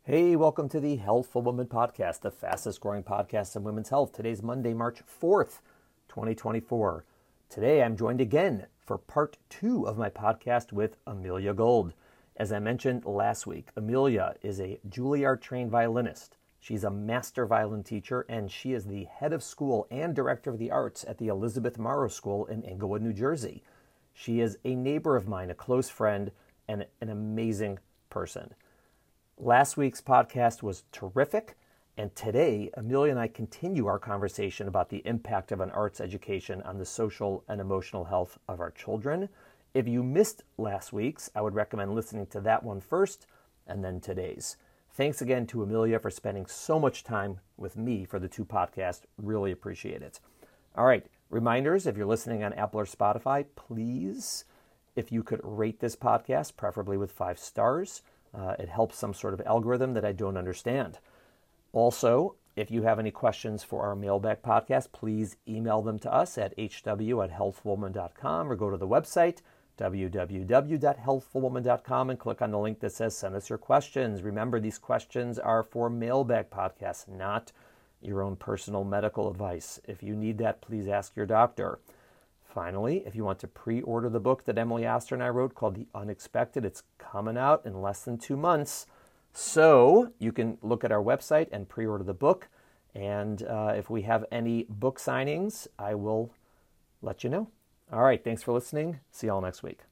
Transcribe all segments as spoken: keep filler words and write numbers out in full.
Hey, welcome to the Healthful Woman Podcast, the fastest growing podcast in women's health. Today's Monday, March fourth, twenty twenty-four. Today, I'm joined again for part two of my podcast with Amelia Gold. As I mentioned last week, Amelia is a Juilliard-trained violinist. She's a master violin teacher, and she is the head of school and director of the arts at the Elizabeth Morrow School in Englewood, New Jersey. She is a neighbor of mine, a close friend, and an amazing person. Last week's podcast was terrific, and today, Amelia and I continue our conversation about the impact of an arts education on the social and emotional health of our children. If you missed last week's, I would recommend listening to that one first, and then today's. Thanks again to Amelia for spending so much time with me for the two podcasts. Really appreciate it. All right, reminders, if you're listening on Apple or Spotify, please, if you could rate this podcast, preferably with five stars. Uh, it helps some sort of algorithm that I don't understand. Also, if you have any questions for our mailbag podcast, please email them to us at h w at healthful woman dot com or go to the website, w w w dot healthful woman dot com, and click on the link that says send us your questions. Remember, these questions are for mailbag podcasts, not your own personal medical advice. If you need that, please ask your doctor. Finally, if you want to pre-order the book that Emily Oster and I wrote called The Unexpected, it's coming out in less than two months. So you can look at our website and pre-order the book. And uh, if we have any book signings, I will let you know. All right, thanks for listening. See you all next week.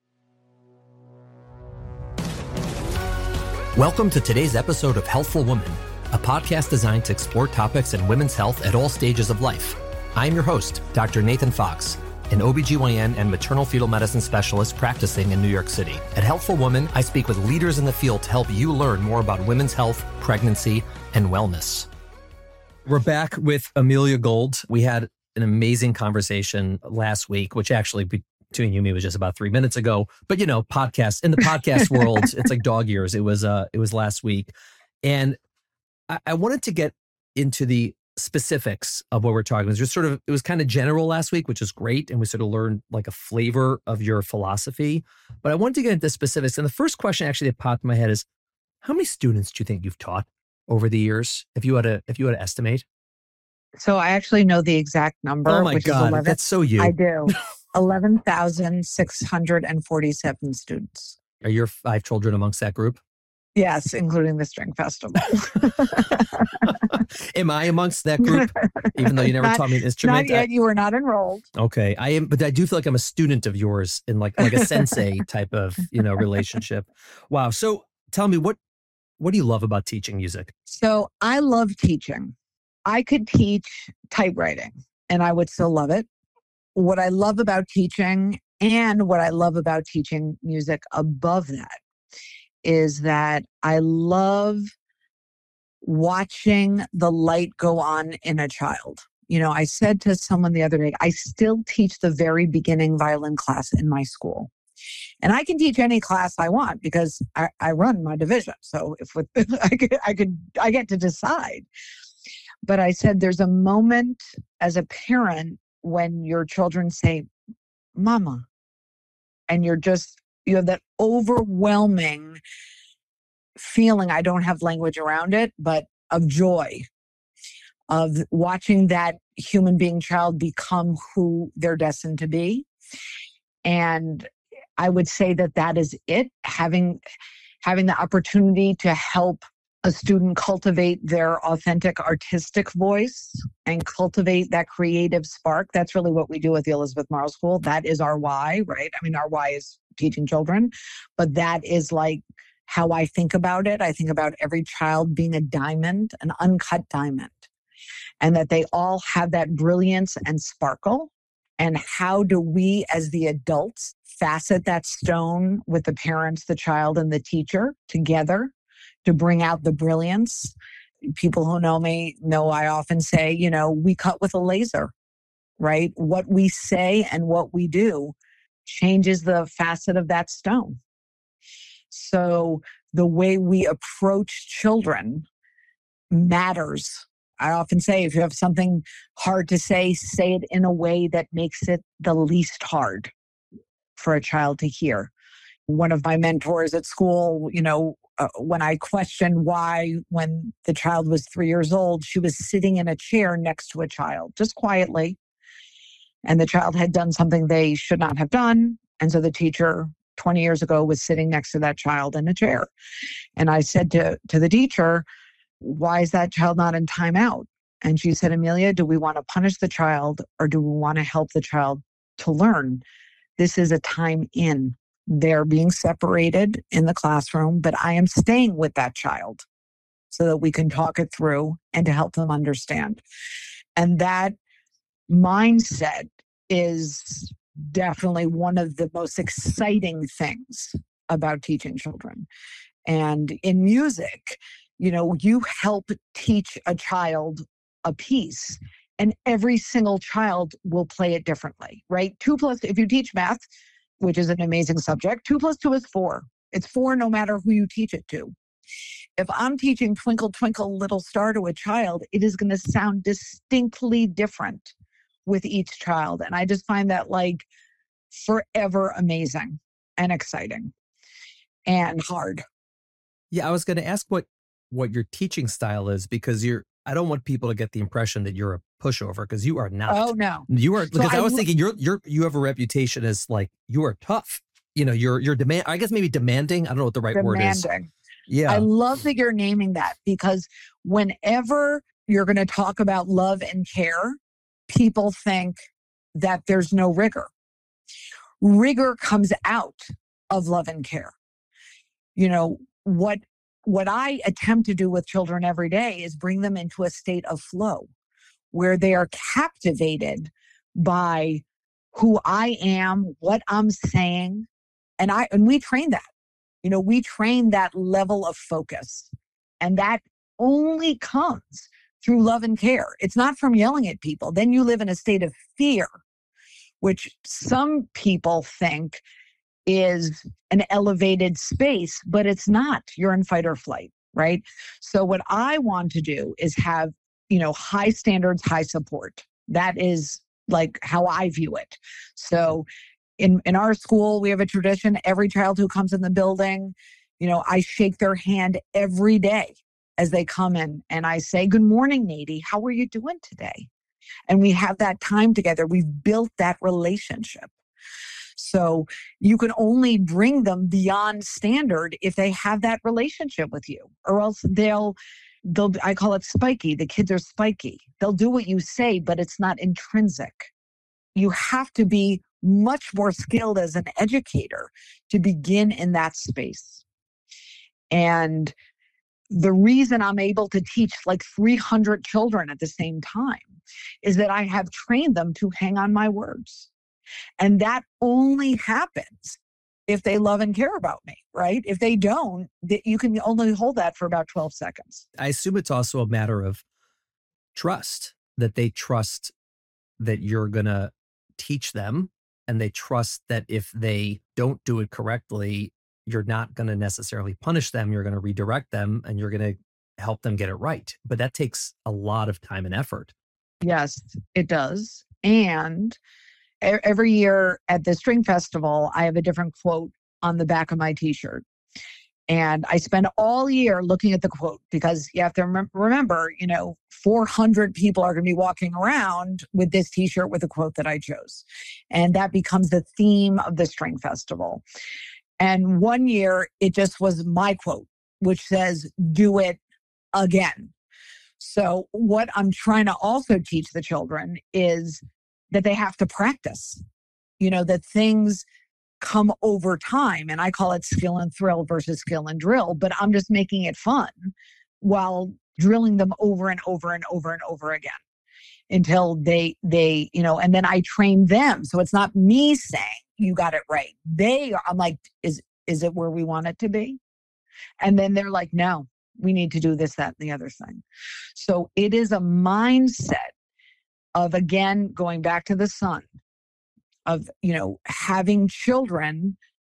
Welcome to today's episode of Healthful Woman, a podcast designed to explore topics in women's health at all stages of life. I'm your host, Doctor Nathan Fox, an O B G Y N and maternal fetal medicine specialist practicing in New York City. At Healthful Woman, I speak with leaders in the field to help you learn more about women's health, pregnancy, and wellness. We're back with Amelia Gold. We had an amazing conversation last week, which actually between you and me was just about three minutes ago. But you know, podcasts in the podcast world, it's like dog years. It was uh, it was last week, and I, I wanted to get into the specifics of what we're talking about. It was just sort of, it was kind of general last week, which is great. And we sort of learned like a flavor of your philosophy, but I wanted to get into specifics. And the first question actually that popped in my head is, how many students do you think you've taught over the years? If you had to, if you had to estimate. So I actually know the exact number. Oh my which God, is eleven that's so you. I do. eleven thousand six hundred forty-seven students. Are your five children amongst that group? Yes, including the string festival. Am I amongst that group? Even though you never not, taught me an instrument? Not yet. I, you were not enrolled. Okay. I am, but I do feel like I'm a student of yours in like, like a sensei type of, you know, relationship. Wow. So tell me, what, what do you love about teaching music? So I love teaching. I could teach typewriting and I would still love it. What I love about teaching and what I love about teaching music above that is that I love watching the light go on in a child. You know, I said to someone the other day, I still teach the very beginning violin class in my school. And I can teach any class I want because I, I run my division. So if with, I could, I could, I get to decide. But I said, there's a moment as a parent when your children say, Mama, and you're just, you have that overwhelming feeling, I don't have language around it, but of joy, of watching that human being child become who they're destined to be. And I would say that that is it, having, having the opportunity to help a student cultivate their authentic artistic voice and cultivate that creative spark. That's really what we do at the Elizabeth Morrow School. That is our why, right? I mean, our why is teaching children, but that is like how I think about it. I think about every child being a diamond, an uncut diamond, and that they all have that brilliance and sparkle. And how do we as the adults facet that stone with the parents, the child, and the teacher together to bring out the brilliance? People who know me know I often say, you know, we cut with a laser, right? What we say and what we do changes the facet of that stone. So the way we approach children matters. I often say, if you have something hard to say, say it in a way that makes it the least hard for a child to hear. One of my mentors at school, you know, uh, when I questioned why, when the child was three years old, she was sitting in a chair next to a child, just quietly. And the child had done something they should not have done. And so the teacher twenty years ago was sitting next to that child in a chair. And I said to, to the teacher, why is that child not in timeout? And she said, Amelia, do we want to punish the child or do we want to help the child to learn? This is a time in. They're being separated in the classroom, but I am staying with that child so that we can talk it through and to help them understand. And that mindset is definitely one of the most exciting things about teaching children. And in music, you know, you help teach a child a piece and every single child will play it differently, right? Two plus, if you teach math, which is an amazing subject, two plus two is four. It's four no matter who you teach it to. If I'm teaching Twinkle, Twinkle, Little Star to a child, it is going to sound distinctly different with each child. And I just find that like forever amazing and exciting and hard. Yeah, I was going to ask what what your teaching style is, because you're, I don't want people to get the impression that you're a pushover, because you are not. Oh, no. You are, because so I was I, thinking you're, you're, you have a reputation as like, you are tough. You know, you're, you're demand, I guess maybe demanding. I don't know what the right demanding. word is. Yeah. I love that you're naming that, because whenever you're going to talk about love and care, people think that there's no rigor. Rigor comes out of love and care. You know, what what I attempt to do with children every day is bring them into a state of flow where they are captivated by who I am, what I'm saying. And I and we train that. You know, we train that level of focus. And that only comes through love and care. It's not from yelling at people. Then you live in a state of fear, which some people think is an elevated space, but it's not. You're in fight or flight, right? So what I want to do is have, you know, high standards, high support. That is like how I view it. So in, in our school, we have a tradition. Every child who comes in the building, you know, I shake their hand every day as they come in and I say, good morning, Nady. How are you doing today? And we have that time together. We've built that relationship. So you can only bring them beyond standard if they have that relationship with you, or else they'll, they'll, I call it spiky. The kids are spiky. They'll do what you say, but it's not intrinsic. You have to be much more skilled as an educator to begin in that space. And the reason I'm able to teach like three hundred children at the same time is that I have trained them to hang on my words. And that only happens if they love and care about me, right? If they don't, you can only hold that for about twelve seconds. I assume it's also a matter of trust, that they trust that you're going to teach them, and they trust that if they don't do it correctly, you're not going to necessarily punish them. You're going to redirect them and you're going to help them get it right. But that takes a lot of time and effort. Yes, it does. And every year at the String Festival, I have a different quote on the back of my t-shirt. And I spend all year looking at the quote, because you have to rem- remember, you know, four hundred people are going to be walking around with this t-shirt with a quote that I chose. And that becomes the theme of the String Festival. And one year it just was my quote, which says, do it again. So what I'm trying to also teach the children is that they have to practice, you know, that things come over time. And I call it skill and thrill versus skill and drill, but I'm just making it fun while drilling them over and over and over and over again until they, they, you know, and then I train them. So it's not me saying you got it right. They are, I'm like, is, is it where we want it to be? And then they're like, no, we need to do this, that, and the other thing. So it is a mindset of, again, going back to the sun, of, you know, having children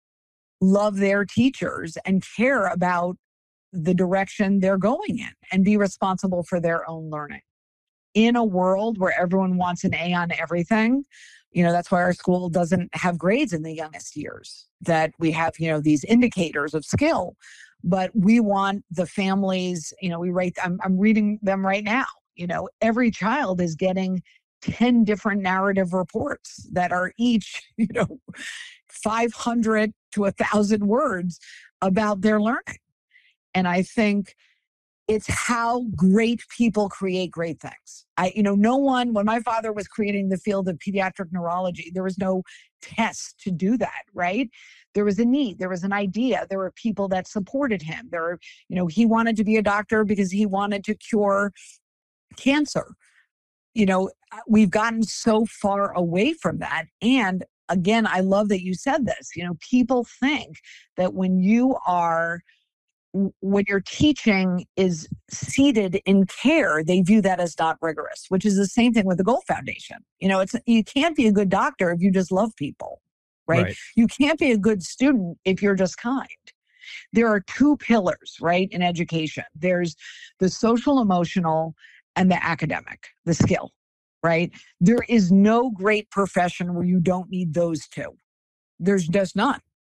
love their teachers and care about the direction they're going in and be responsible for their own learning. In a world where everyone wants an A on everything, you know, that's why our school doesn't have grades in the youngest years, that we have, you know, these indicators of skill. but we want the families, you know, we write, I'm, I'm reading them right now. You know, every child is getting ten different narrative reports that are each, you know, five hundred to a thousand words about their learning. And I think it's how great people create great things. I, you know, no one, when my father was creating the field of pediatric neurology, there was no test to do that, right? There was a need, there was an idea, there were people that supported him. There were, you know, he wanted to be a doctor because he wanted to cure cancer. You know, we've gotten so far away from that. And again, I love that you said this. You know, people think that when you are when your teaching is seated in care, they view that as not rigorous, which is the same thing with the Gold Foundation. You know, it's you can't be a good doctor if you just love people, right? right? You can't be a good student if you're just kind. There are two pillars, right, in education. There's the social emotional and the academic, the skill, right? There is no great profession where you don't need those two. There's just none.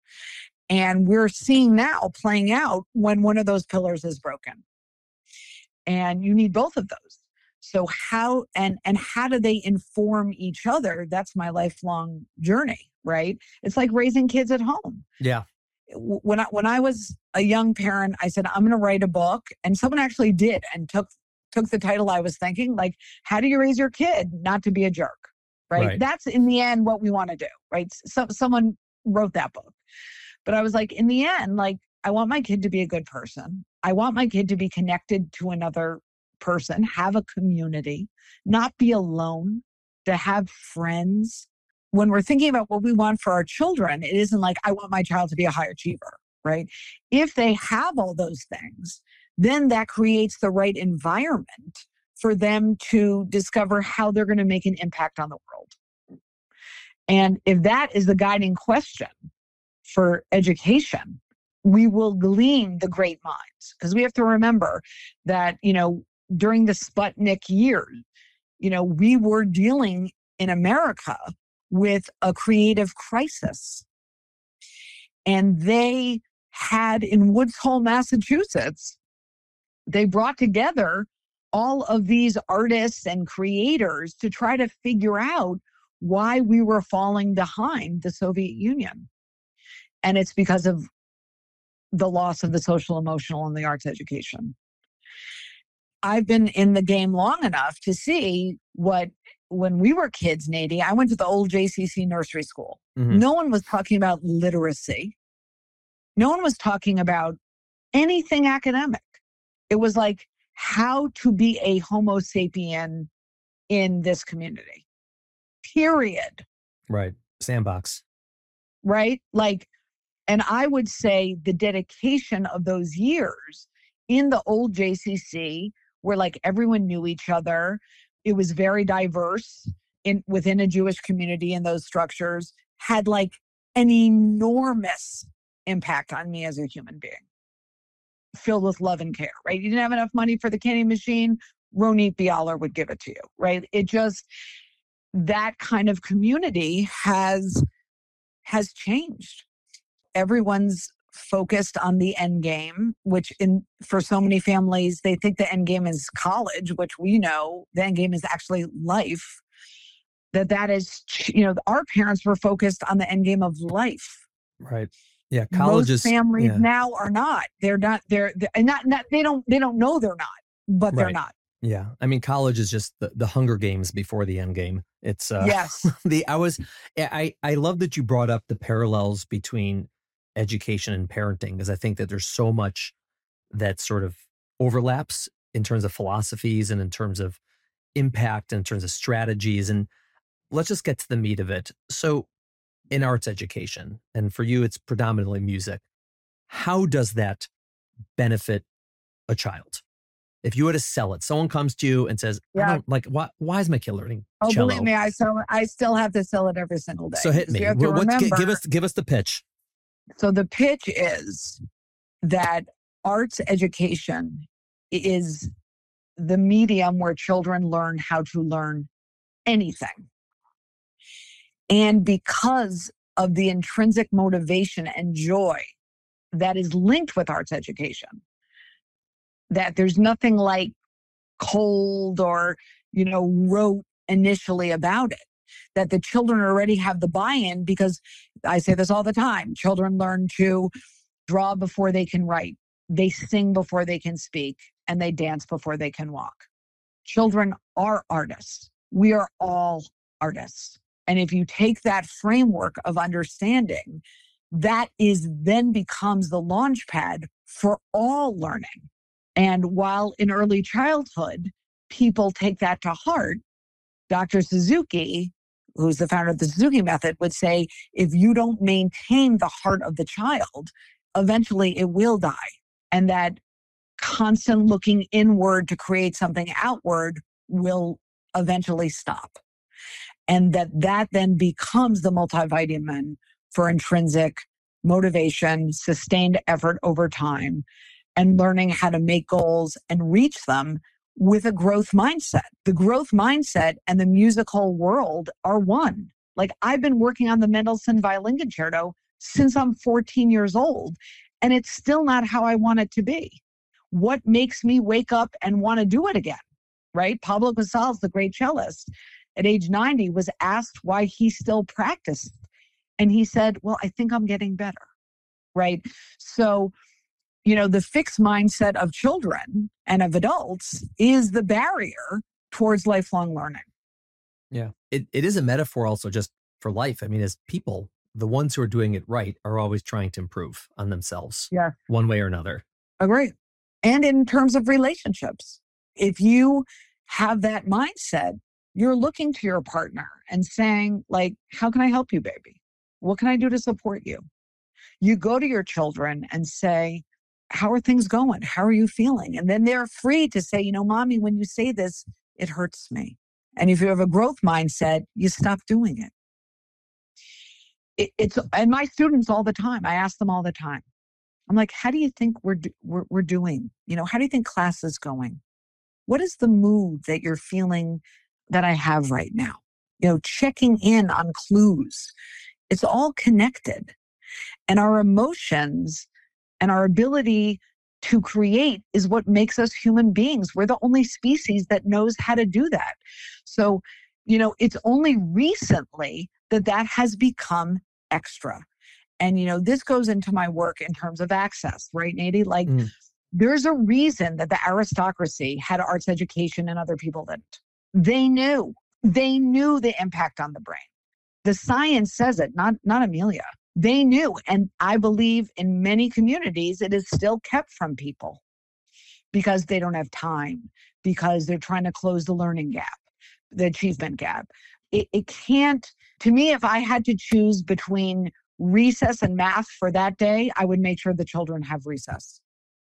And we're seeing now playing out when one of those pillars is broken. And you need both of those. So how and and how do they inform each other? That's my lifelong journey, right? It's like raising kids at home. Yeah. When I when I was a young parent, I said, I'm going to write a book. And someone actually did and took took the title I was thinking, like, how do you raise your kid not to be a jerk, right? right. That's in the end what we want to do, right? So someone wrote that book. But I was like, in the end, like, I want my kid to be a good person. I want my kid to be connected to another person, have a community, not be alone, to have friends. When we're thinking about what we want for our children, it isn't like, I want my child to be a high achiever, right? If they have all those things, then that creates the right environment for them to discover how they're going to make an impact on the world. And if that is the guiding question for education, we will glean the great minds. Because we have to remember that, you know, during the Sputnik years, you know, we were dealing in America with a creative crisis. And they had in Woods Hole, Massachusetts, they brought together all of these artists and creators to try to figure out why we were falling behind the Soviet Union. And it's because of the loss of the social, emotional, and the arts education. I've been in the game long enough to see what, when we were kids, Nady, I went to the old J C C nursery school. Mm-hmm. No one was talking about literacy. No one was talking about anything academic. It was like how to be a Homo sapien in this community, period. Right. Sandbox. Right? Like, and I would say the dedication of those years in the old J C C, where like everyone knew each other, it was very diverse in within a Jewish community in those structures, had like an enormous impact on me as a human being, filled with love and care, right? You didn't have enough money for the candy machine, Ronit Bialer would give it to you, right? It just, that kind of community has, has changed. Everyone's focused on the end game, which in for so many families, they think the end game is college, which we know the end game is actually life. That that is, you know, our parents were focused on the end game of life. Right. Yeah. Colleges. Most families yeah. now are not. They're not. They're, they're not. Not. They don't. They don't know they're not. But they're right. not. Yeah. I mean, college is just the, the Hunger Games before the end game. It's uh, yes. the I was. I I love that you brought up the parallels between education and parenting, because I think that there's so much that sort of overlaps in terms of philosophies and in terms of impact and in terms of strategies. And let's just get to the meat of it. So in arts education, and for you, it's predominantly music, how does that benefit a child? If you were to sell it, someone comes to you and says, yeah. I don't, like, why, why is my kid learning oh, cello? Believe me, I, sell, I still have to sell it every single day. So hit me. Well, what's, give us, give us the pitch. So the pitch is that arts education is the medium where children learn how to learn anything. And because of the intrinsic motivation and joy that is linked with arts education. That there's nothing like cold or, you know, rote initially about it. That the children already have the buy-in, because I say this all the time. Children learn to draw before they can write. They sing before they can speak, and they dance before they can walk. Children are artists. We are all artists. And if you take that framework of understanding, that is then becomes the launch pad for all learning. And while in early childhood, people take that to heart, Doctor Suzuki, who's the founder of the Suzuki method, would say, if you don't maintain the heart of the child, eventually it will die. And that constant looking inward to create something outward will eventually stop. And that that then becomes the multivitamin for intrinsic motivation, sustained effort over time, and learning how to make goals and reach them with a growth mindset. The growth mindset and the musical world are one. Like, I've been working on the Mendelssohn Violin Concerto since I'm fourteen years old, and it's still not how I want it to be. What makes me wake up and want to do it again, right? Pablo Casals, the great cellist, at age ninety was asked why he still practiced. And he said, well, I think I'm getting better, right? So, you know, the fixed mindset of children and of adults is the barrier towards lifelong learning. Yeah, it, it is a metaphor also just for life. I mean, as people, the ones who are doing it right are always trying to improve on themselves, yeah, one way or another. Agree. And in terms of relationships, if you have that mindset, you're looking to your partner and saying, like, how can I help you, baby? What can I do to support you? You go to your children and say, how are things going? How are you feeling? And then they're free to say, you know, mommy, when you say this, it hurts me. And if you have a growth mindset, you stop doing it. it it's, and my students all the time, I ask them all the time, I'm like, how do you think we're, we're, we're doing? You know, how do you think class is going? What is the mood that you're feeling that I have right now? You know, checking in on clues. It's all connected. And our emotions and our ability to create is what makes us human beings. We're the only species that knows how to do that. So, you know, it's only recently that that has become extra. And, you know, this goes into my work in terms of access, right, Nady? Like, mm. there's a reason that the aristocracy had arts education and other people didn't. They knew. They knew the impact on the brain. The science says it, not, not Amelia. They knew. And I believe in many communities, it is still kept from people because they don't have time, because they're trying to close the learning gap, the achievement gap. It, it can't, to me, if I had to choose between recess and math for that day, I would make sure the children have recess.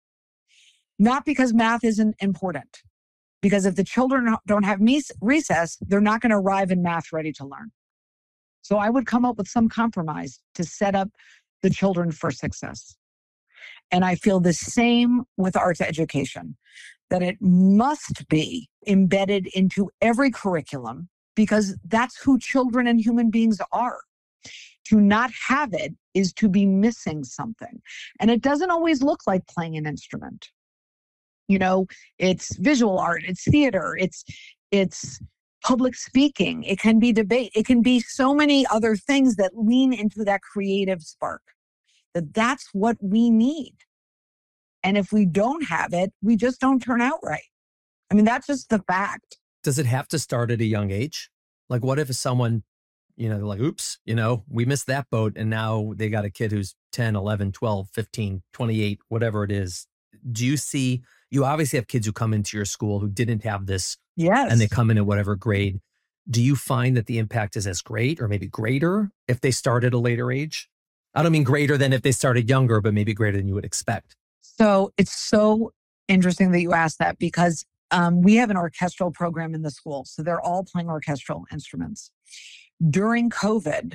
Not because math isn't important, because if the children don't have recess, they're not going to arrive in math ready to learn. So I would come up with some compromise to set up the children for success. And I feel the same with arts education, that it must be embedded into every curriculum because that's who children and human beings are. To not have it is to be missing something. And it doesn't always look like playing an instrument. You know, it's visual art, it's theater, it's it's public speaking, it can be debate, it can be so many other things that lean into that creative spark. That that's what we need. And if we don't have it, we just don't turn out right. I mean, that's just the fact. Does it have to start at a young age? Like, what if someone, you know, they're like, oops, you know, we missed that boat. And now they got a kid who's ten, eleven, twelve, fifteen, twenty-eight, whatever it is. Do you see, you obviously have kids who come into your school who didn't have this. Yes. And they come in at whatever grade. Do you find that the impact is as great or maybe greater if they start at a later age? I don't mean greater than if they started younger, but maybe greater than you would expect. So it's so interesting that you asked that because um, we have an orchestral program in the school. So they're all playing orchestral instruments. During COVID,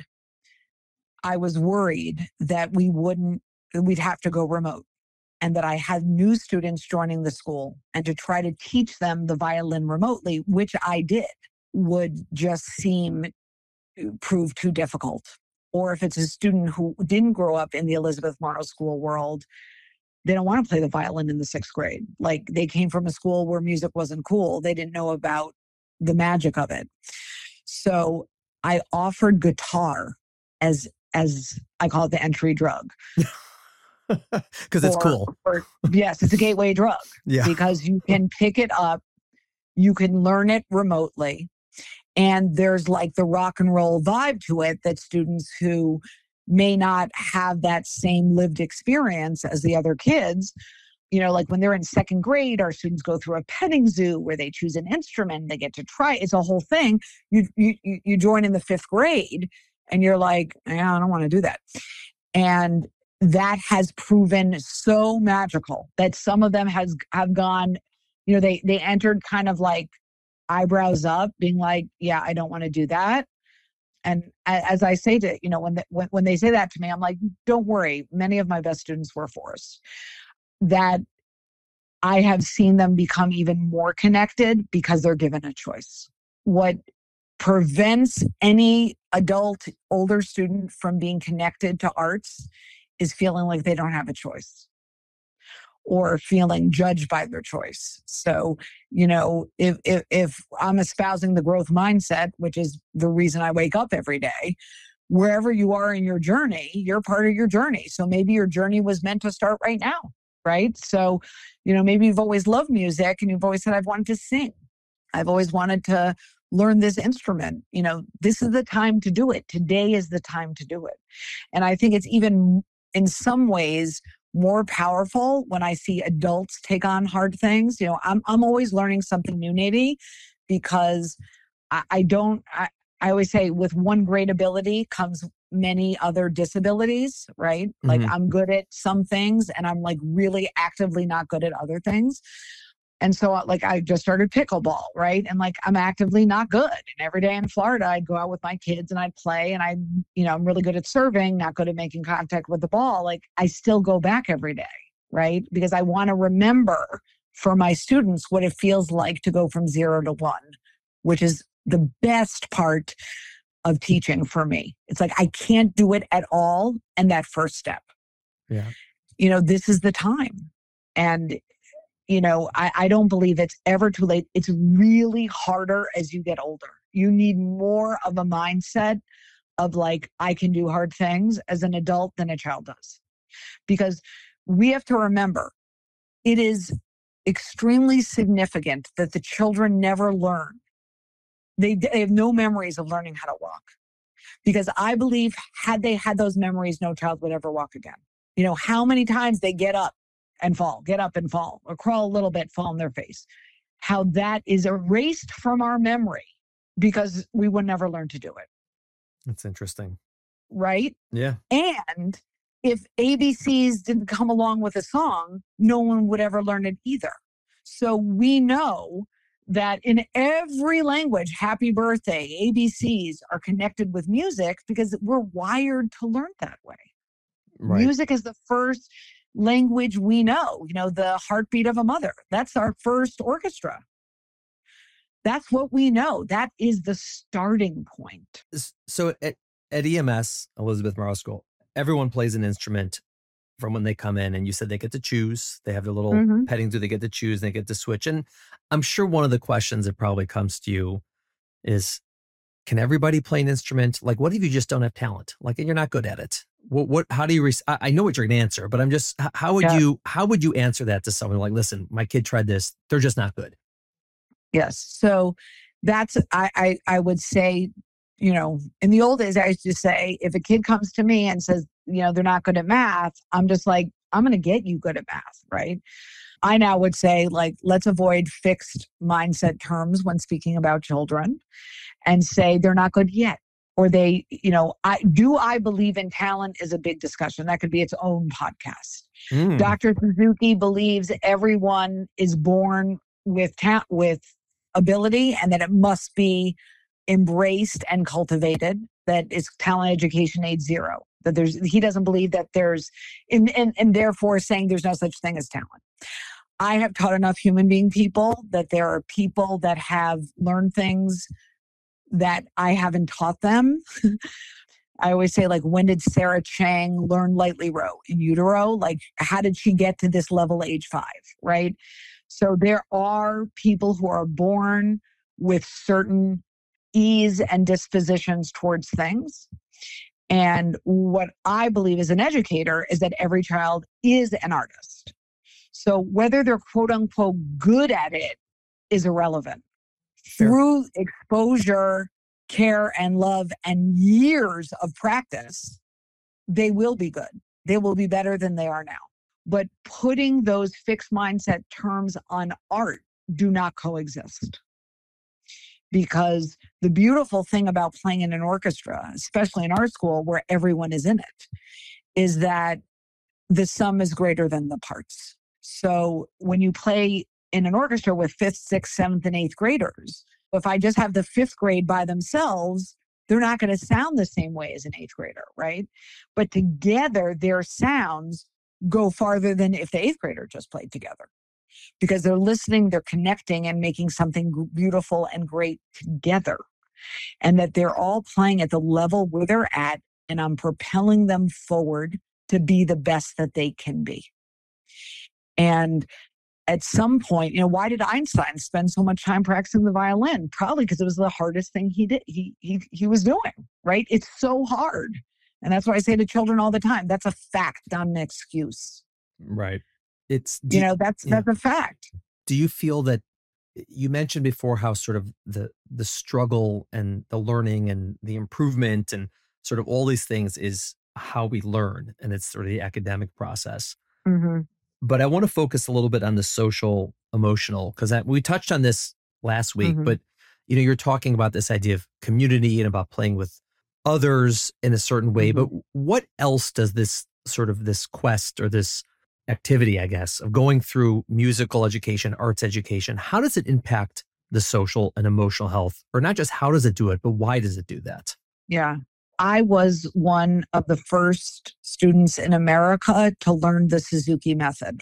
I was worried that we wouldn't, we'd have to go remote and that I had new students joining the school and to try to teach them the violin remotely, which I did, would just seem prove too difficult. or if it's a student who didn't grow up in the Elizabeth Morrow School world, they don't want to play the violin in the sixth grade. Like they came from a school where music wasn't cool. They didn't know about the magic of it. So I offered guitar as, as I call it, the entry drug. Because it's cool. Or, yes, it's a gateway drug. Yeah. Because you can pick it up, you can learn it remotely, and there's like the rock and roll vibe to it that students who may not have that same lived experience as the other kids, you know, like when they're in second grade, our students go through a petting zoo where they choose an instrument, they get to try. It's a whole thing. You you you join in the fifth grade, and you're like, yeah, I don't want to do that, and that has proven so magical that some of them has have gone, you know, they they entered kind of like eyebrows up, being like, yeah, I don't want to do that. And as I say to, you know, when, the, when when they say that to me, I'm like, don't worry. Many of my best students were forced. That I have seen them become even more connected because they're given a choice. What prevents any adult, older student from being connected to arts is feeling like they don't have a choice or feeling judged by their choice. So, you know, if, if, if I'm espousing the growth mindset, which is the reason I wake up every day, wherever you are in your journey, you're part of your journey. So maybe your journey was meant to start right now, right? So, you know, maybe you've always loved music and you've always said, I've wanted to sing. I've always wanted to learn this instrument. You know, this is the time to do it. Today is the time to do it. And I think it's even in some ways more powerful when I see adults take on hard things. You know, I'm I'm always learning something new, Nady, because I, I don't, I, I always say with one great ability comes many other disabilities, right? Mm-hmm. Like I'm good at some things and I'm like really actively not good at other things. And so like I just started pickleball, right? And like I'm actively not good. And every day in Florida, I'd go out with my kids and I'd play and I, you know, I'm really good at serving, not good at making contact with the ball. Like I still go back every day, right? Because I want to remember for my students what it feels like to go from zero to one, which is the best part of teaching for me. It's like I can't do it at all. And that first step, yeah, you know, this is the time. And you know, I, I don't believe it's ever too late. It's really harder as you get older. You need more of a mindset of like, I can do hard things as an adult than a child does. Because we have to remember, it is extremely significant that the children never learn. They, they have no memories of learning how to walk. Because I believe had they had those memories, no child would ever walk again. You know, how many times they get up and fall, get up and fall, or crawl a little bit, fall on their face. How that is erased from our memory because we would never learn to do it. That's interesting. Right? Yeah. And if A B Cs didn't come along with a song, no one would ever learn it either. So we know that in every language, happy birthday, A B Cs are connected with music because we're wired to learn that way. Right. Music is the first language we know, you know, the heartbeat of a mother. That's our first orchestra. That's what we know. That is the starting point. So at, at E M S, Elizabeth Morrow School, everyone plays an instrument from when they come in, and you said they get to choose. They have their little mm-hmm. petting zoo, they get to choose, they get to switch. And I'm sure one of the questions that probably comes to you is, can everybody play an instrument? Like, what if you just don't have talent? Like, and you're not good at it? What, what, how do you, res- I, I know what you're going to answer, but I'm just, how would yeah. you, how would you answer that to someone like, listen, my kid tried this. They're just not good. Yes. So that's, I, I, I would say, you know, in the old days, I used to say, if a kid comes to me and says, you know, they're not good at math, I'm just like, I'm going to get you good at math. Right. I now would say, like, let's avoid fixed mindset terms when speaking about children and say they're not good yet. Or they, you know, I do I believe in talent is a big discussion. That could be its own podcast. Mm. Doctor Suzuki believes everyone is born with ta- with ability and that it must be embraced and cultivated. That is talent education age zero. That there's he doesn't believe that there's and, and, and therefore saying there's no such thing as talent. I have taught enough human being people that there are people that have learned things that I haven't taught them. I always say, like, when did Sarah Chang learn lightly row? In utero? Like, how did she get to this level age five, right? So there are people who are born with certain ease and dispositions towards things. And what I believe as an educator is that every child is an artist. So whether they're quote unquote good at it is irrelevant. Sure. Through exposure, care, and love, and years of practice, they will be good. They will be better than they are now. But putting those fixed mindset terms on art do not coexist. Because the beautiful thing about playing in an orchestra, especially in our school where everyone is in it, is that the sum is greater than the parts. So when you play in an orchestra with fifth, sixth, seventh, and eighth graders, if I just have the fifth grade by themselves, they're not going to sound the same way as an eighth grader, right? But together, their sounds go farther than if the eighth grader just played together. Because they're listening, they're connecting, and making something beautiful and great together. And that they're all playing at the level where they're at, and I'm propelling them forward to be the best that they can be. And at some point, you know, why did Einstein spend so much time practicing the violin? Probably because it was the hardest thing he did. He he he was doing, right? It's so hard. And that's what I say to children all the time. That's a fact, not an excuse. Right. It's, you know, that's yeah. that's a fact. Do you feel that you mentioned before how sort of the the struggle and the learning and the improvement and sort of all these things is how we learn, and it's sort of the academic process. Mm-hmm. But I want to focus a little bit on the social, emotional, because we touched on this last week, Mm-hmm. but you know, you're talking about this idea of community and about playing with others in a certain way. Mm-hmm. But what else does this sort of this quest or this activity, I guess, of going through musical education, arts education, how does it impact the social and emotional health? Or not just how does it do it, but why does it do that? Yeah. I was one of the first students in America to learn the Suzuki method.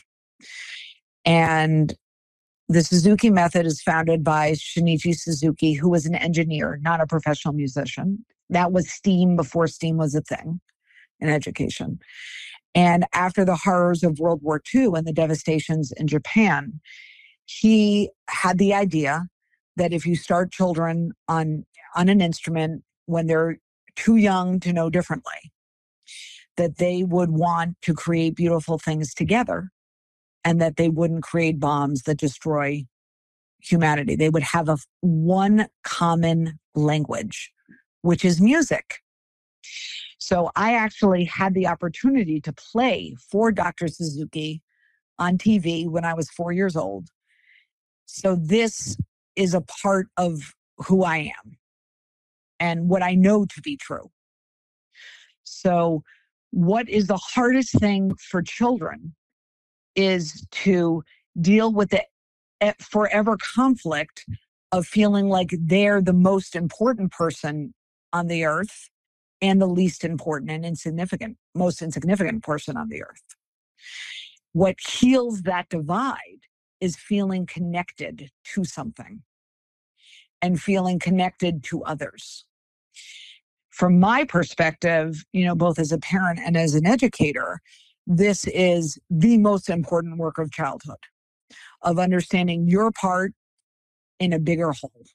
And the Suzuki method is founded by Shinichi Suzuki, who was an engineer, not a professional musician. That was STEAM before STEAM was a thing in education. And after the horrors of World War Two and the devastations in Japan, he had the idea that if you start children on, on an instrument when they're too young to know differently, that they would want to create beautiful things together, and that they wouldn't create bombs that destroy humanity. They would have a one common language, which is music. So I actually had the opportunity to play for Doctor Suzuki on T V when I was four years old. So this is a part of who I am and what I know to be true. So what is the hardest thing for children is to deal with the forever conflict of feeling like they're the most important person on the earth and the least important and insignificant, most insignificant person on the earth. What heals that divide is feeling connected to something and feeling connected to others. From my perspective, you know, both as a parent and as an educator, this is the most important work of childhood, of understanding your part in a bigger whole,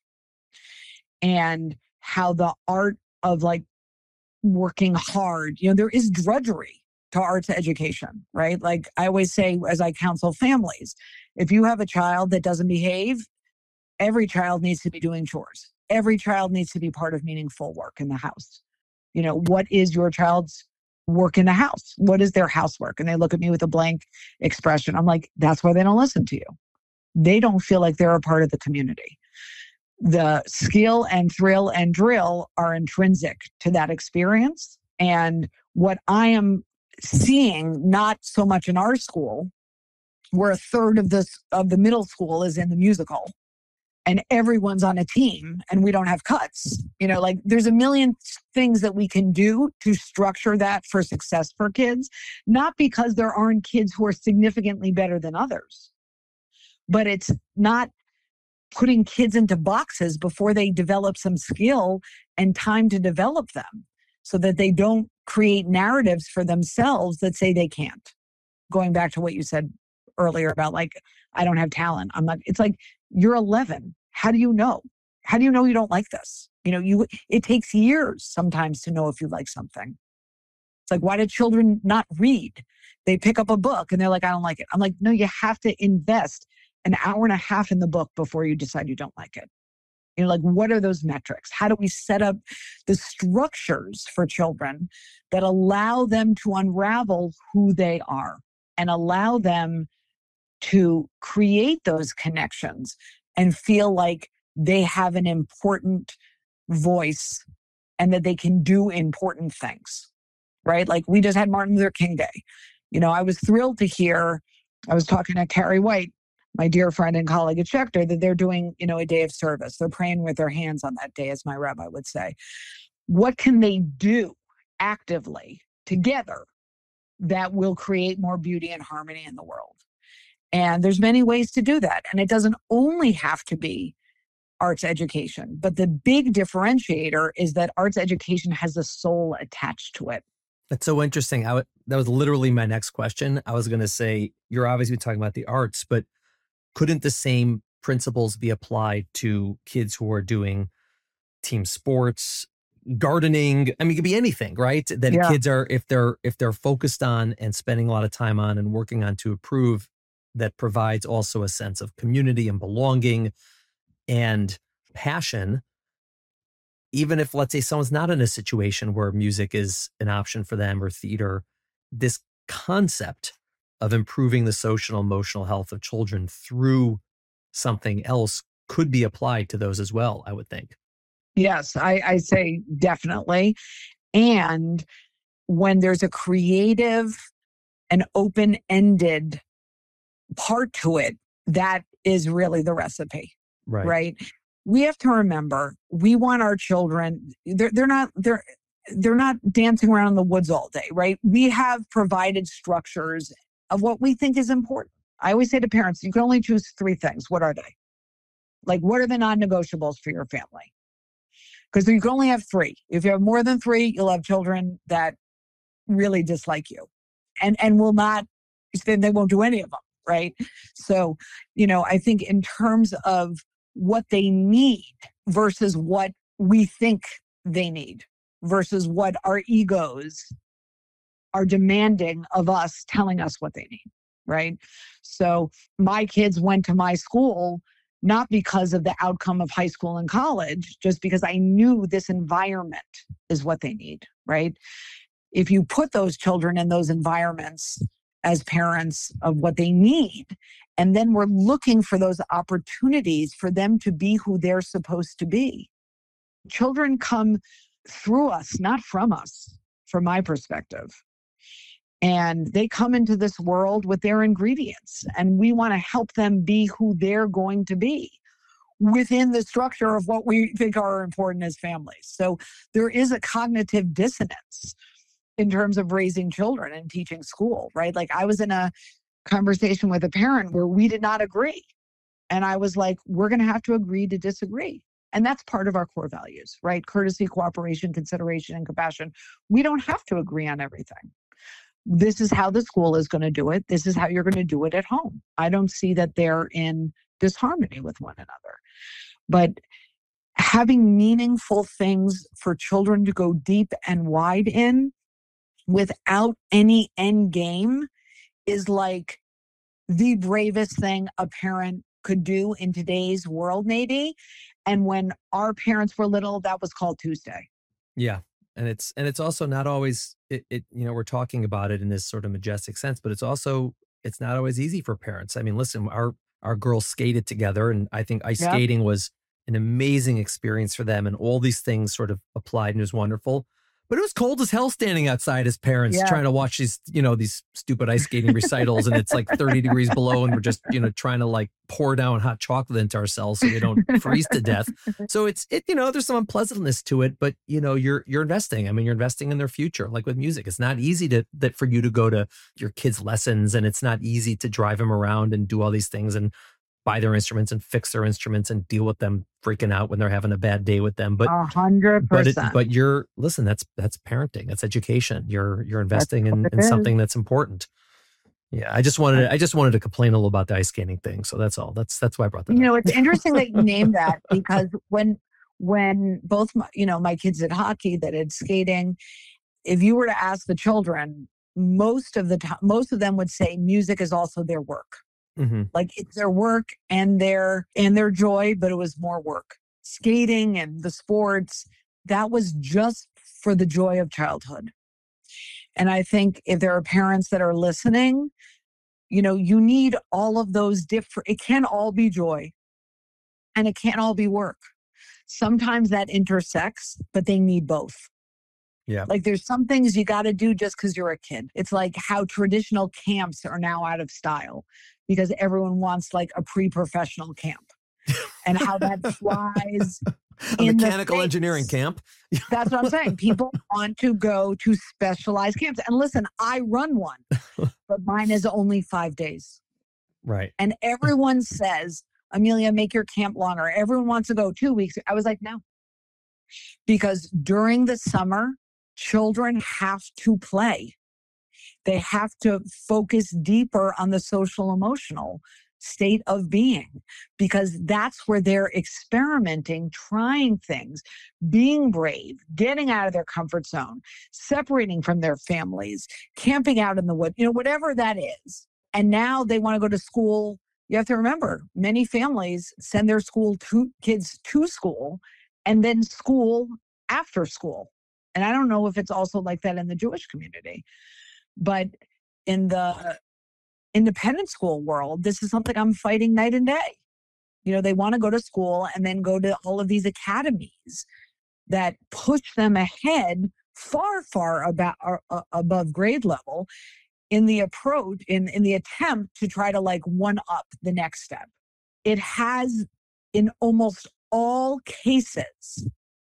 and how the art of like working hard, you know, there is drudgery to arts education, right? Like I always say, as I counsel families, if you have a child that doesn't behave, every child needs to be doing chores. Every child needs to be part of meaningful work in the house. You know, what is your child's work in the house? What is their housework? And they look at me with a blank expression. I'm like, that's why they don't listen to you. They don't feel like they're a part of the community. The skill and thrill and drill are intrinsic to that experience. And what I am seeing, not so much in our school, where a third of this of the middle school is in the musical and everyone's on a team and we don't have cuts. You know, like there's a million things that we can do to structure that for success for kids, not because there aren't kids who are significantly better than others, but it's not putting kids into boxes before they develop some skill and time to develop them. so that they don't create narratives for themselves that say they can't. Going back to what you said earlier about like, I don't have talent. I'm not, it's like, you're eleven. How do you know? How do you know you don't like this? You know, you, it takes years sometimes to know if you like something. It's like, why do children not read? They pick up a book and they're like, I don't like it. I'm like, no, you have to invest an hour and a half in the book before you decide you don't like it. You know, like, what are those metrics? How do we set up the structures for children that allow them to unravel who they are and allow them to create those connections and feel like they have an important voice and that they can do important things, right? Like, we just had Martin Luther King Day. You know, I was thrilled to hear, I was talking to Carrie White, my dear friend and colleague at Schechter, that they're doing, you know, a day of service. They're praying with their hands on that day, as my rabbi would say. What can they do actively together that will create more beauty and harmony in the world? And there's many ways to do that. And it doesn't only have to be arts education, but the big differentiator is that arts education has a soul attached to it. That's so interesting. I w- that was literally my next question. I was going to say, you're obviously talking about the arts, but couldn't the same principles be applied to kids who are doing team sports, gardening? I mean, it could be anything, right? That yeah. kids are, if they're if they're focused on and spending a lot of time on and working on to improve, that provides also a sense of community and belonging and passion. Even if, let's say, someone's not in a situation where music is an option for them or theater, this concept of improving the social and emotional health of children through something else could be applied to those as well, I would think. Yes, I, I say definitely. And when there's a creative and open-ended part to it, that is really the recipe, right? right? We have to remember, we want our children, they're, they're not, they're, they're not dancing around in the woods all day, right? We have provided structures of what we think is important. I always say to parents, you can only choose three things. What are they? Like, what are the non-negotiables for your family? Because you can only have three. If you have more than three, you'll have children that really dislike you and, and will not, then they won't do any of them, right? So, you know, I think in terms of what they need versus what we think they need versus what our egos are demanding of us, telling us what they need, right? So my kids went to my school not because of the outcome of high school and college, just because I knew this environment is what they need, right? If you put those children in those environments as parents of what they need, and then we're looking for those opportunities for them to be who they're supposed to be. Children come through us, not from us, from my perspective. And they come into this world with their ingredients, and we want to help them be who they're going to be within the structure of what we think are important as families. So there is a cognitive dissonance in terms of raising children and teaching school, right? Like, I was in a conversation with a parent where we did not agree. And I was like, we're going to have to agree to disagree. And that's part of our core values, right? Courtesy, cooperation, consideration, and compassion. We don't have to agree on everything. This is how the school is going to do it. This is how you're going to do it at home. I don't see that they're in disharmony with one another. But having meaningful things for children to go deep and wide in without any end game is like the bravest thing a parent could do in today's world, maybe. And when our parents were little, that was called Tuesday. Yeah. And it's, and it's also not always, it, it, you know, we're talking about it in this sort of majestic sense, but it's also, it's not always easy for parents. I mean, listen, our, our girls skated together, and I think ice yep. skating was an amazing experience for them, and all these things sort of applied, and it was wonderful. But it was cold as hell standing outside as parents yeah. trying to watch these, you know, these stupid ice skating recitals, and it's like thirty degrees below, and we're just, you know, trying to like pour down hot chocolate into ourselves so we don't freeze to death. So it's, it, you know, there's some unpleasantness to it, but you know, you're, you're investing. I mean, you're investing in their future. Like with music, it's not easy to, that for you to go to your kids' lessons, and it's not easy to drive them around and do all these things and buy their instruments and fix their instruments and deal with them freaking out when they're having a bad day with them. But a hundred but it, percent. but you're listen. That's that's parenting. That's education. You're you're investing in, in is. something that's important. Yeah, I just wanted to, I just wanted to complain a little about the ice skating thing. So that's all. That's that's why I brought that You up. know, it's interesting that you named that because when when both my, you know, my kids did hockey, that did skating, if you were to ask the children, most of the time, most of them would say music is also their work. Mm-hmm. Like it's their work and their and their joy, but it was more work. Skating and the sports, that was just for the joy of childhood. And I think if there are parents that are listening, you know, you need all of those different, it can't all be joy and it can't all be work. Sometimes that intersects, but they need both. Yeah. Like there's some things you got to do just because you're a kid. It's like how traditional camps are now out of style because everyone wants like a pre-professional camp and how that flies. A mechanical engineering camp. That's what I'm saying. People want to go to specialized camps. And listen, I run one, but mine is only five days. Right. And everyone says, Amelia, make your camp longer. Everyone wants to go two weeks. I was like, no. Because during the summer, children have to play. They have to focus deeper on the social emotional state of being, because that's where they're experimenting, trying things, being brave, getting out of their comfort zone, separating from their families, camping out in the woods, you know, whatever that is. And now they want to go to school. You have to remember, many families send their school to kids to school and then school after school. And I don't know if it's also like that in the Jewish community, but in the independent school world, this is something I'm fighting night and day. You know, they want to go to school and then go to all of these academies that push them ahead far, far about, uh, above grade level in the approach, in, in the attempt to try to like one up the next step. It has, in almost all cases,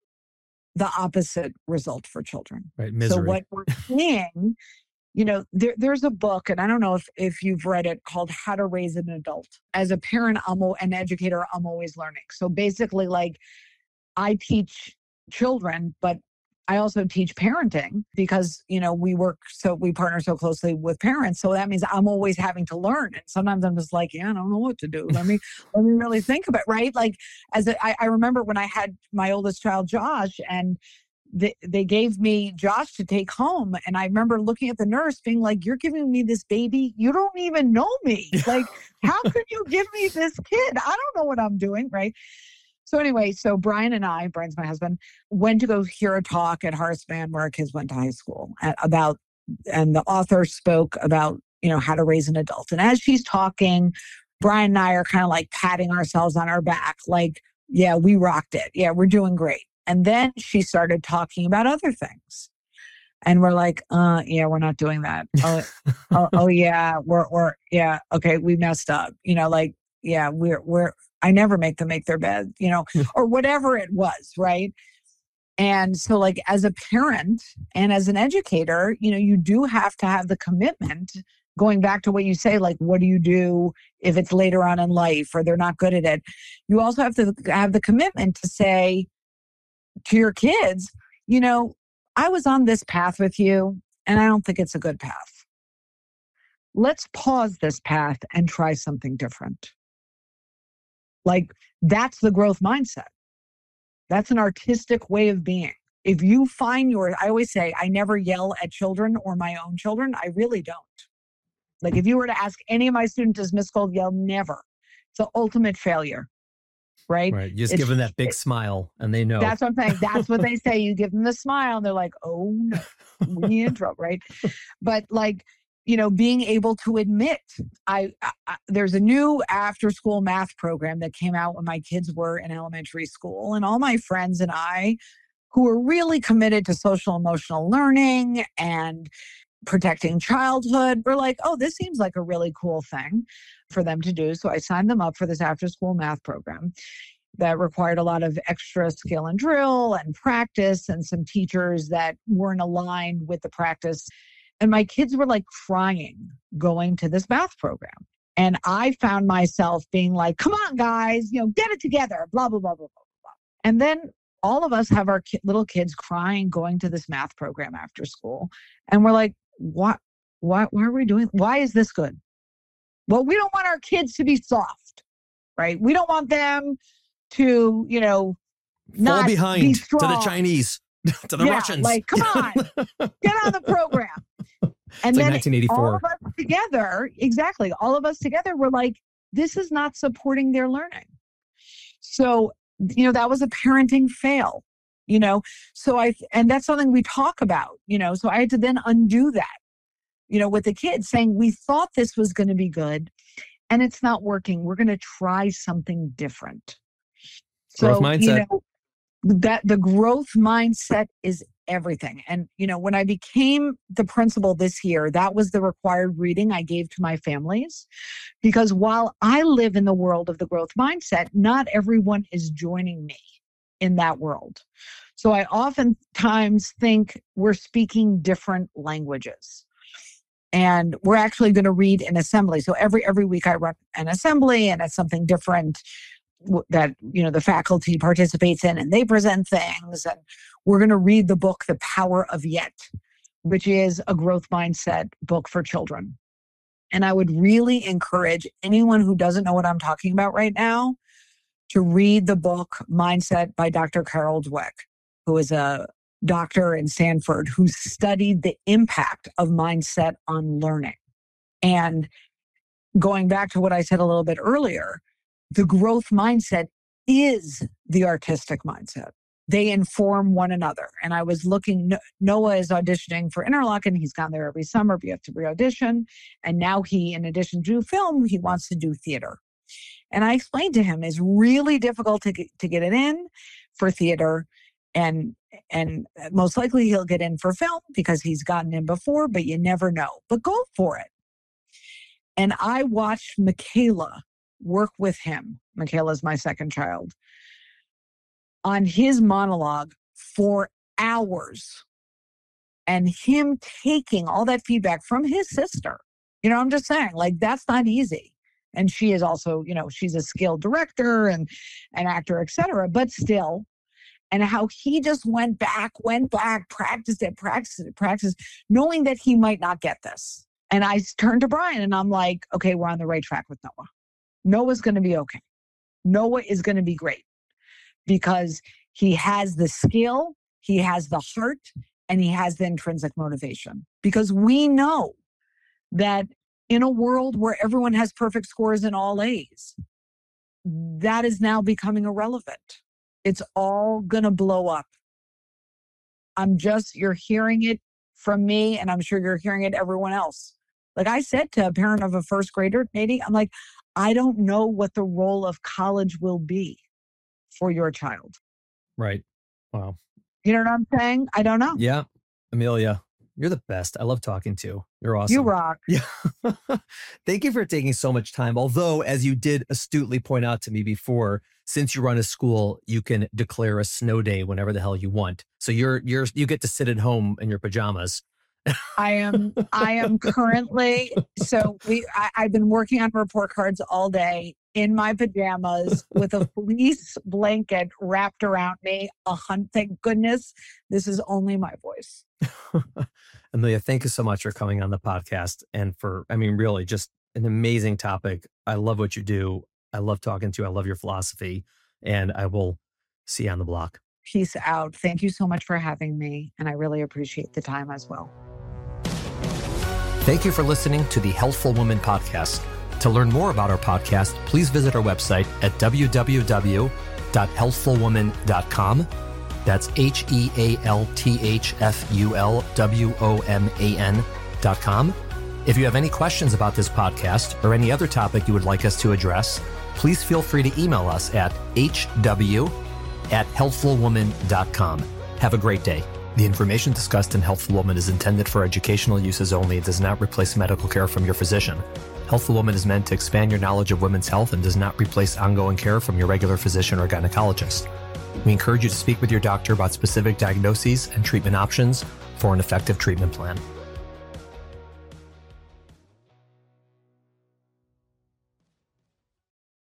the opposite result for children. Right, misery. So what we're seeing, you know, there, there's a book, and I don't know if, if you've read it, called How to Raise an Adult. As a parent, I'm an educator, I'm always learning. So basically, like, I teach children, but I also teach parenting because, you know, we work, so we partner so closely with parents. So that means I'm always having to learn. And sometimes I'm just like, yeah, I don't know what to do. Let me, let me really think about it, right? Like, as a, I, I remember when I had my oldest child, Josh, and They, they gave me Josh to take home. And I remember looking at the nurse being like, you're giving me this baby. You don't even know me. Like, how could you give me this kid? I don't know what I'm doing. Right. So anyway, so Brian and I, Brian's my husband, went to go hear a talk at Harrisman where our kids went to high school at, about, and the author spoke about, you know, how to raise an adult. And as she's talking, Brian and I are kind of like patting ourselves on our back. Like, yeah, we rocked it. Yeah, we're doing great. And then she started talking about other things. And we're like, uh, yeah, we're not doing that. Oh, oh, oh, yeah, we're, we're, yeah, okay, we messed up. You know, like, yeah, we're, we're, I never make them make their bed, you know, or whatever it was, right? And so, like, as a parent and as an educator, you know, you do have to have the commitment, going back to what you say, like, what do you do if it's later on in life or they're not good at it? You also have to have the commitment to say, to your kids, you know, I was on this path with you and I don't think it's a good path. Let's pause this path and try something different. Like, that's the growth mindset. That's an artistic way of being. If you find your, I always say, I never yell at children or my own children. I really don't. Like, if you were to ask any of my students, does Miss Gold yell? Never. It's an ultimate failure. Right? Right. You just it's, give them that big it, smile and they know. That's what I'm saying. That's what they say. You give them the smile and they're like, oh no, we in trouble, right? But like, you know, being able to admit, I, I there's a new after school math program that came out when my kids were in elementary school, and all my friends and I, who are really committed to social emotional learning and protecting childhood, were like, oh, this seems like a really cool thing for them to do. So I signed them up for this after school math program that required a lot of extra skill and drill and practice and some teachers that weren't aligned with the practice. And my kids were like crying going to this math program. And I found myself being like, come on, guys, you know, get it together, blah, blah, blah, blah, blah, blah. And then all of us have our ki- little kids crying, going to this math program after school. And we're like, what, why, why are we doing? Why is this good? Well, we don't want our kids to be soft, right? We don't want them to, you know, fall not behind be to the Chinese, to the yeah, Russians. Like, come on, get on the program. And it's then like nineteen eighty-four. all of us together, exactly, all of us together were like, this is not supporting their learning. So, you know, that was a parenting fail, you know? So I, and that's something we talk about, you know? So I had to then undo that, you know, with the kids saying, we thought this was going to be good and it's not working. We're going to try something different. Growth So, mindset. you know, that the growth mindset is everything. And, you know, when I became the principal this year, that was the required reading I gave to my families, because while I live in the world of the growth mindset, not everyone is joining me in that world. So I oftentimes think we're speaking different languages. And we're actually going to read an assembly. So every every week I run an assembly, and it's something different that, you know, the faculty participates in, and they present things. And we're going to read the book, The Power of Yet, which is a growth mindset book for children. And I would really encourage anyone who doesn't know what I'm talking about right now to read the book Mindset by Doctor Carol Dweck, who is a doctor in Stanford who studied the impact of mindset on learning. And going back to what I said a little bit earlier, the growth mindset is the artistic mindset. They inform one another. And I was looking, Noah is auditioning for Interlochen. He's gone there every summer, but you have to re-audition. And now he, in addition to film, he wants to do theater. And I explained to him, it's really difficult to get, to get it in for theater. And, and most likely he'll get in for film because he's gotten in before, but you never know. But go for it. And I watched Michaela work with him. Michaela's my second child. On his monologue for hours, and him taking all that feedback from his sister. You know, I'm just saying, like, that's not easy. And she is also, you know, she's a skilled director and an actor, et cetera, but still. And how he just went back, went back, practiced it, practiced it, practiced, knowing that he might not get this. And I turned to Brian and I'm like, okay, we're on the right track with Noah. Noah's going to be okay. Noah is going to be great because he has the skill, he has the heart, and he has the intrinsic motivation. Because we know that in a world where everyone has perfect scores in all A's, that is now becoming irrelevant. It's all going to blow up. I'm just, you're hearing it from me, and I'm sure you're hearing it everyone else. Like I said to a parent of a first grader, Katie, I'm like, I don't know what the role of college will be for your child. Right. Wow. You know what I'm saying? I don't know. Yeah. Amelia, you're the best. I love talking to you. You're awesome. You rock. Yeah. Thank you for taking so much time. Although, as you did astutely point out to me before, since you run a school, you can declare a snow day whenever the hell you want. So you're you're you get to sit at home in your pajamas. I am I am currently so we I, I've been working on report cards all day in my pajamas with a fleece blanket wrapped around me. A hun- thank goodness this is only my voice. Amelia, thank you so much for coming on the podcast and for, I mean, really just an amazing topic. I love what you do. I love talking to you. I love your philosophy, and I will see you on the block. Peace out. Thank you so much for having me. And I really appreciate the time as well. Thank you for listening to the Healthful Woman podcast. To learn more about our podcast, please visit our website at w w w dot healthful woman dot com. That's H E A L T H F U L W O M A N dot com. If you have any questions about this podcast or any other topic you would like us to address, please feel free to email us at h w at healthful woman dot com. Have a great day. The information discussed in Healthful Woman is intended for educational uses only and does not replace medical care from your physician. Healthful Woman is meant to expand your knowledge of women's health and does not replace ongoing care from your regular physician or gynecologist. We encourage you to speak with your doctor about specific diagnoses and treatment options for an effective treatment plan.